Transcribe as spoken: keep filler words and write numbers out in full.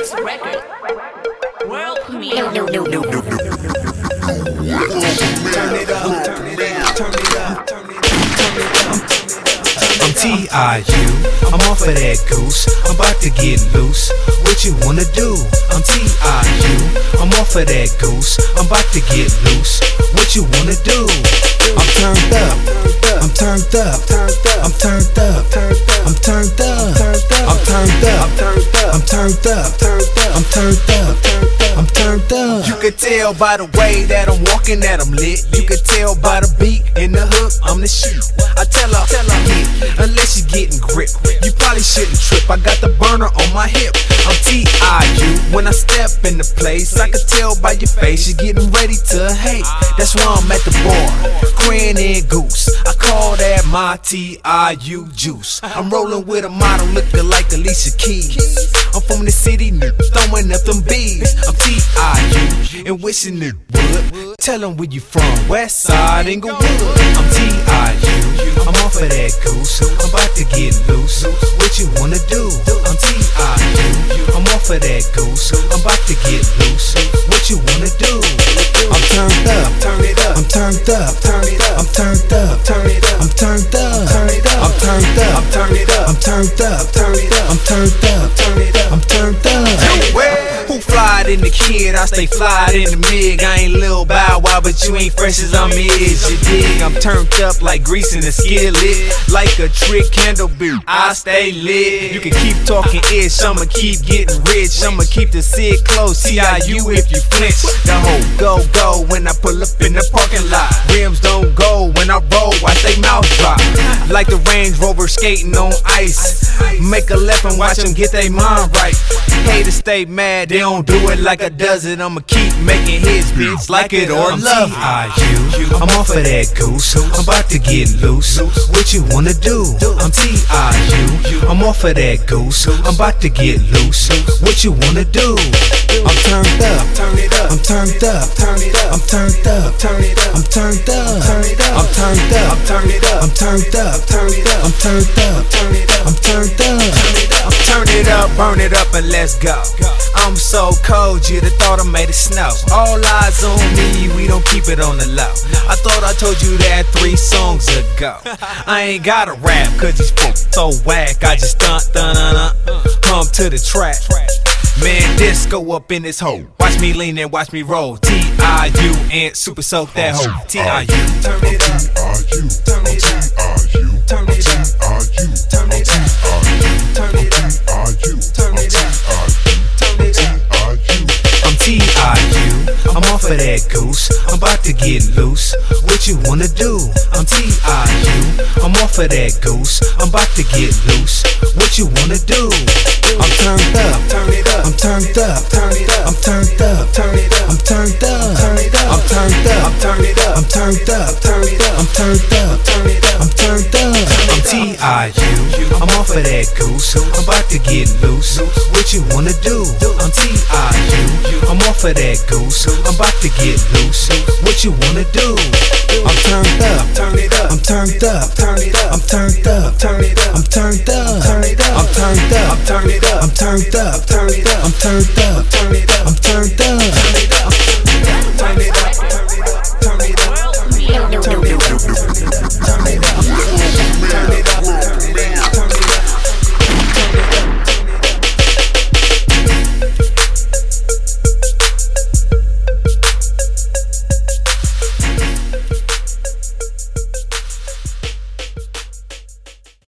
Records. Records. World premiere. No, no, no, no, no, no. Turn it up, turn it up, turn it up, turn it up, turn it up. I'm T I U, I'm off of that goose, I'm about to get loose, what you wanna do? I'm T I U, I'm off of that goose, I'm about to get loose, what you wanna do? I'm turned up, I'm turned up, I'm turned up, I'm turned up, I'm turned up, I'm turned up, I'm turned up, I'm turned up. You can tell by the way that I'm walking that I'm lit. You can tell by the beat and the hook, I'm the shit. I tell her, tell her hit, unless you're getting grip. You probably shouldn't trip, I got the burner on my hip. I'm T I U, when I step in the place, I can tell by your face you're getting ready to hate. That's why I'm at the bar, Cran and Goose. I call that my T I U juice. I'm rolling with a model looking like Alicia Keys. I'm from the city, throwing up them bees. I'm T I U and wishing it would. Tell them where you from, West Side, Inglewood. I'm T I U, I'm off of that goose, I'm about to get loose, what you wanna do? I'm T I U, I'm off of that goose, I'm about to get loose, what you wanna do? I'm turned up, Turn it up, I'm turned up, turn it up, I'm turned up, turn it up, I'm turned up, turn it up, I'm turned up, turn it up, I'm turned up, turn it up, I'm turned up, turn it up. I'm turned up. Who flyed in the kid? I stay flyed in the mig. I ain't Lil Bow Wow, but you ain't fresh as I'm is. You dig? I'm turned up like grease in a skillet, like a trick candle beer. I stay lit. You can keep talking ish, I'ma keep getting rich. I'ma keep the sit close. T I U if you flinch. The whole go go when I pull up in the parking lot. Rims don't go when I roll. Watch they mouth drop. Like the Range Rover skating on ice. Make a left and watch them get their mind right. Haters stay mad, they don't do it like I does it. I'ma keep making hits, bitch, like it or I'm love T I U, I'm off of that goose, I'm about to get loose, what you wanna do? I'm T I U, I'm off of that goose, I'm about to get loose, what you wanna do? I'm turned up, Turn it up, I'm turned up, turn it up, I'm turned up, turn it up, I'm turned up, turn it up, I'm turned up, turn it up, I'm turned up, turn it up, I'm turned up, turn it up, I'm turned up. I'm turn it up, burn it up, and let's go. I'm so cold, you'd have thought I made it snow. All eyes on me, we don't keep it on the low. I thought I told you that three songs ago. I ain't gotta rap, cause these folks so whack. I just dun dun dun dun, pump to the track. Man, disco up in this hole. Watch me lean and watch me roll. T I U and super soak that hoe. T I U, turn it up. Turn it up. Turn it up. Turn it up. Turn it up. Turn it up. Turn it up. I'm T I U, I'm off of that goose, I'm about to get loose, what you wanna do? I'm T I U, I'm off of that goose, I'm about to get loose, what you wanna do? I'm turned up, Turn it up. I'm turned up, Turn it up. I'm turned up, Turn it up. I'm turned up, Turn it up. I'm turned up, Turn it up. I'm turned up, Turn it up. I'm turned up, Turn it up. I'm turned up. I'm T I U, I'm off of that goose, I'm about to get loose, what you wanna do? I'm T I U, I'm off of that goose, I'm about to get loose, what you wanna do? I'm turned up, Turn it up. I'm turned up, Turn it up. I'm turned up, Turn it up. I'm turned up, Turn it up. I'm turned up, Turn it up. I'm turned up, Turn it up. I'm turned up, Turn it up. I'm turned up.